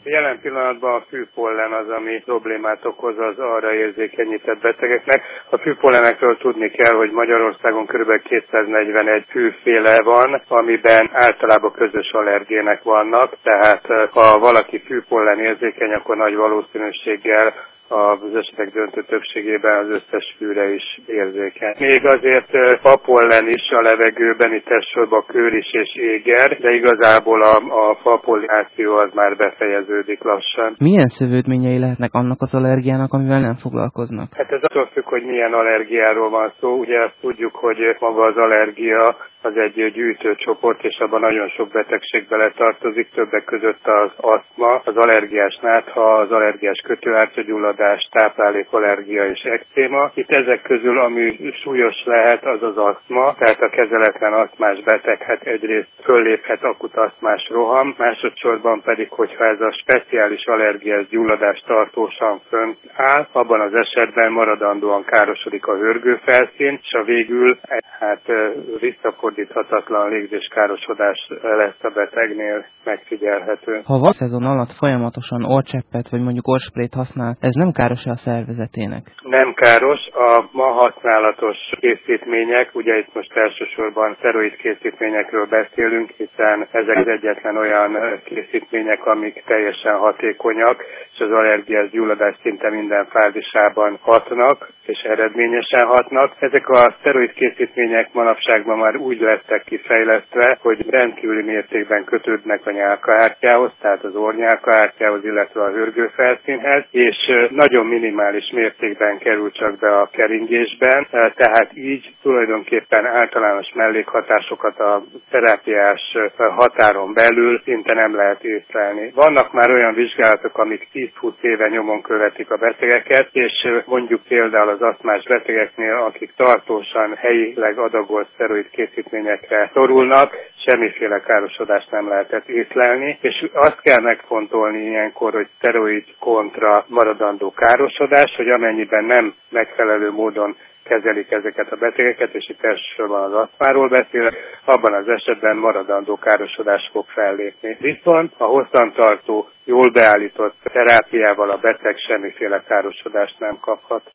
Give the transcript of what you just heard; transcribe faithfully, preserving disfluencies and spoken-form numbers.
Jelen pillanatban a fűpollen az, ami problémát okoz az arra érzékenyített betegeknek. A fűpollenekről tudni kell, hogy Magyarországon kb. kétszáznegyvenegy fűféle van, amiben általában közös allergének vannak, tehát ha valaki fűpollen érzékeny, akkor nagy valószínűséggel az esetek döntő többségében az összes fűre is érzékeny. Még azért fapollen is a levegőben, itt elsősorban kőris és éger, de igazából a, a fapollináció az már befejeződik lassan. Milyen szövődményei lehetnek annak az allergiának, amivel nem foglalkoznak? Hát ez attól függ, hogy milyen allergiáról van szó. Ugye azt tudjuk, hogy maga az allergia az egy gyűjtőcsoport, és abban nagyon sok betegség beletartozik, többek között az asztma, az allergiás nátha, az allergiás kötőártyagyulladás, táplálékallergia és ekcéma. Itt ezek közül, ami súlyos lehet, az az asztma, tehát a kezeletlen asztmás beteg, hát egyrészt fölléphet akut asztmás roham, másodszorban pedig, hogyha ez a speciális allergiás gyulladás tartósan fönt áll, abban az esetben maradandóan károsodik a hörgőfelszín, és a végül hát visszafordíthatatlan légzéskárosodás lesz a betegnél megfigyelhető. Ha van szezon alatt folyamatosan orrcseppet vagy mondjuk orrsprayt használ, ez nem káros-e a szervezetének? Nem káros. A ma használatos készítmények, ugye itt most elsősorban szteroid készítményekről beszélünk, hiszen ezek az egyetlen olyan készítmények, amik teljesen hatékonyak, és az allergiás gyulladás szinte minden fázisában hatnak, és eredményesen hatnak. Ezek a szteroid készítmények manapságban már úgy lettek kifejlesztve, hogy rendkívüli mértékben kötődnek a nyálkahártyához, tehát az orrnyálkahártyához, illetve a hörgőfelszínhez, és nagyon minimális mértékben kerül csak be a keringésben, tehát így tulajdonképpen általános mellékhatásokat a terápiás határon belül szinte nem lehet észlelni. Vannak már olyan vizsgálatok, amik tíz-húsz éve nyomon követik a betegeket, és mondjuk például az asztmás betegeknél, akik tartósan helyileg adagolt szteroid készítményekre szorulnak, semmiféle károsodást nem lehetett észlelni, és azt kell megfontolni ilyenkor, hogy szteroid kontra maradandó károsodás, hogy amennyiben nem megfelelő módon kezelik ezeket a betegeket, és itt elsősorban az asztmáról beszélek, abban az esetben maradandó károsodás fog fellépni. Viszont a hosszantartó, jól beállított terápiával a beteg semmiféle károsodást nem kaphat.